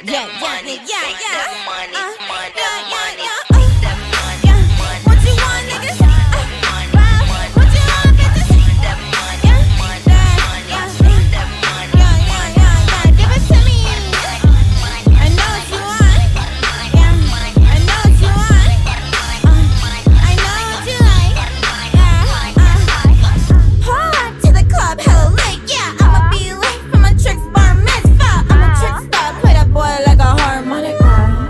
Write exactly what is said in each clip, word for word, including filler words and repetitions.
Yeah, yeah, yeah, yeah, yeah. Money, Uh, money, yeah, yeah, money. yeah. Uh, yeah. What you want, niggas? Uh, wow. What you want, bitches? Yeah, yeah, yeah, yeah, yeah, yeah, yeah. Give it to me. I know what you want. Yeah, I know what you want. Uh, I know what you like. Yeah, uh. Pull up to the club, hella late. Yeah, I'ma be late for my tricks bar mitzvah. I'm a trick star, play that boy like a harmonica.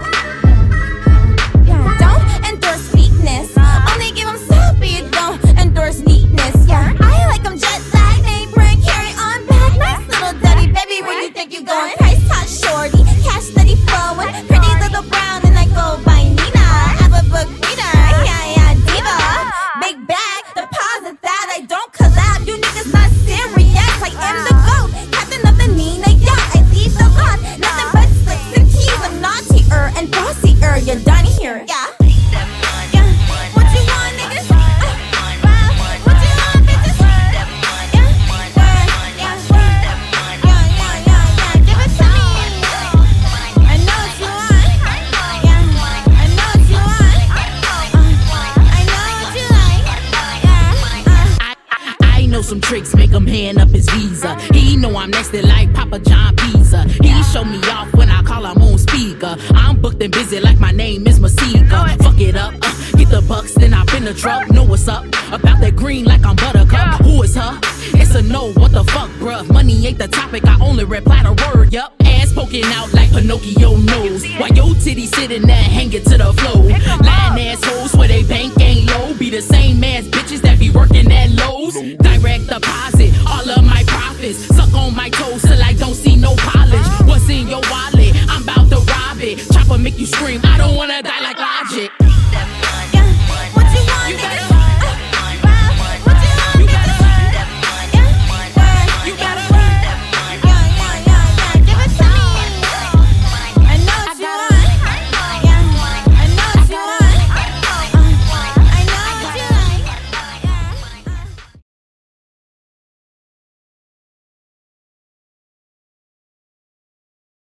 Yeah, don't endorse weakness. Only give him sloppy, don't endorse neatness. Yeah, I like him jet lag, neighboring, carry on back. Nice little daddy, baby, where you think you going? Price tag shorty, cash steady flowing, pretty little brown, and I go by Nina. Have a book reader, yeah, yeah, diva. Big bag, deposit that, I don't collab. You niggas not serious, I am the GOAT, captain of the Nina yacht. I leave the lot, nothing but slicks and keys. I'm naughtier and bossier, you're done here. Yeah. Yeah. What you want, niggas? Uh, wow. What you want, bitches? Yeah. Yeah. Yeah. Yeah. Yeah. Yeah. Yeah. Give it to me. I know what you want. Yeah. I know what you want. Uh, I know what you like. Yeah. Uh. I know some tricks, make him hand up his visa. He know I'm next to like Papa John Pizza. He show me off when I call him on speaker. I'm booked and busy like my name is Masika. Fuck it up, uh, get the bucks, then hop in the truck. Know what's up, about that green like I'm Buttercup. Who is her? It's a no, what the fuck, bruh? Money ain't the topic, I only reply to word, yup. Ass poking out like Pinocchio nose, while your titty sitting there hanging to the floor. Lying assholes where they bank ain't low, be the same ass bitches that be working at Lowe's. Direct deposit, all of my profits. Suck on my toes till I don't see no polish. What's in your wallet? I'm about to rob it. Chopper make you scream. I